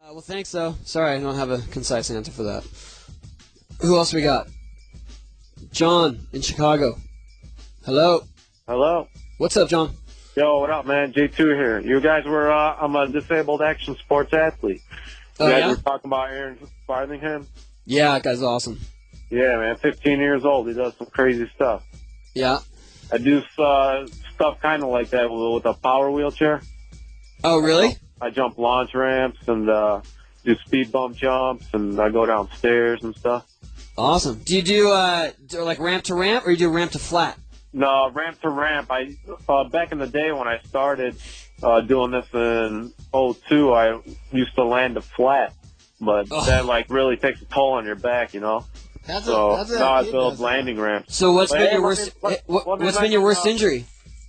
Well, thanks, though. Sorry, I don't have a concise answer for that. Who else we got? John in Chicago. Hello. Hello. What's up, John? Yo, what up, man? J2 here. You guys were, I'm a disabled action sports athlete. You guys were talking about Aaron Farthingham? Yeah, that guy's awesome. Yeah, man. 15 years old. He does some crazy stuff. Yeah. I do stuff kind of like that with a power wheelchair. Oh, really? I jump launch ramps and do speed bump jumps, and I go downstairs and stuff. Awesome. Do you do like ramp to ramp, or you do ramp to flat? No, ramp to ramp. I back in the day when I started doing this in '02, I used to land a flat, but that like really takes a toll on your back, you know. Now I build landing ramps. So what's been your worst? What's been your worst injury?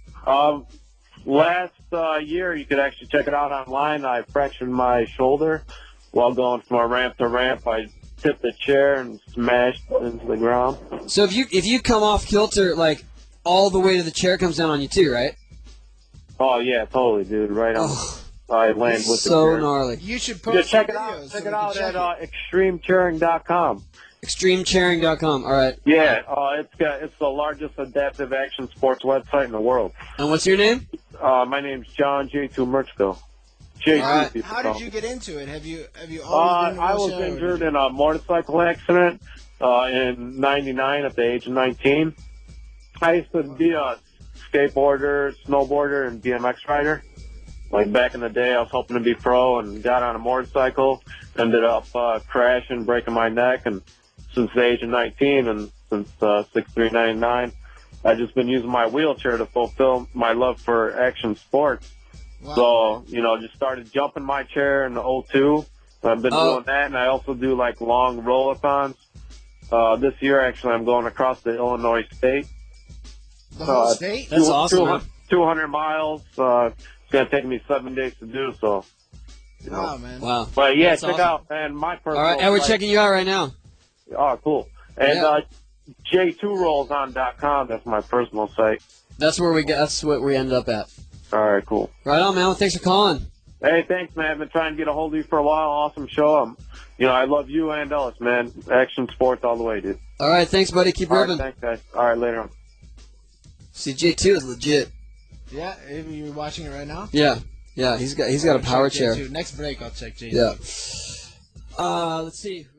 Last year, you could actually check it out online. I fractured my shoulder while going from a ramp to ramp. I tipped the chair and smashed into the ground. So if you come off kilter, like all the way to the chair comes down on you too, right? Oh yeah, totally, dude. Right on. I land with the chair. So gnarly. You should post check it out. Check it out at extremechairing.com. Extremechairing.com. All right. Yeah, it's the largest adaptive action sports website in the world. And what's your name? My name's John J2 Merchville. J2. How did you get into it? Have you always been in a I was wheelchair, injured in a motorcycle accident in '99 at the age of 19. I used to be a skateboarder, snowboarder, and BMX rider. Like back in the day, I was hoping to be pro and got on a motorcycle. Ended up crashing, breaking my neck, and since the age of 19 and since 6'3", I've just been using my wheelchair to fulfill my love for action sports. Wow. So, just started jumping my chair in the '02. I've been doing that, and I also do, like, long roll-a-thons. This year, actually, I'm going across the Illinois state. The whole state? That's awesome, 200 miles. It's going to take me 7 days to do, so. Wow, man. Wow. But, yeah, That's check awesome. out, man, my personal... All right, and we're checking you out right now. Oh, cool. And J2rollson.com, that's my personal site. That's where that's what we ended up at. All right, cool. Right on, man. Well, thanks for calling. Hey, thanks, man. I've been trying to get a hold of you for a while. Awesome show. I love you and Ellis, man. Action sports all the way, dude. All right, thanks, buddy. Keep ripping. Right, thanks, guys. All right, later on. See, J2 is legit. Yeah, you're watching it right now? Yeah, he's got a power chair. Next break, I'll check J2. Yeah. Let's see.